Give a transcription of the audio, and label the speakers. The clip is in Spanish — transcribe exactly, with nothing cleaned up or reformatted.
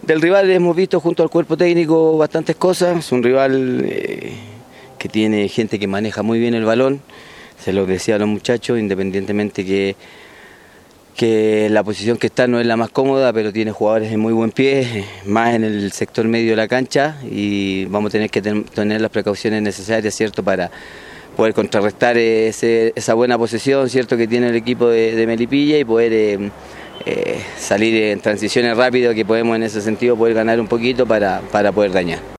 Speaker 1: Del rival hemos visto junto al cuerpo técnico bastantes cosas. Es un rival eh, que tiene gente que maneja muy bien el balón. Se lo decía a los muchachos, independientemente que, que la posición que está no es la más cómoda, pero tiene jugadores de muy buen pie, más en el sector medio de la cancha, y vamos a tener que ten, tener las precauciones necesarias, ¿cierto?, para poder contrarrestar ese, esa buena posesión, ¿cierto?, que tiene el equipo de, de Melipilla, y poder eh, eh, salir en transiciones rápidas, que podemos en ese sentido poder ganar un poquito para, para poder dañar.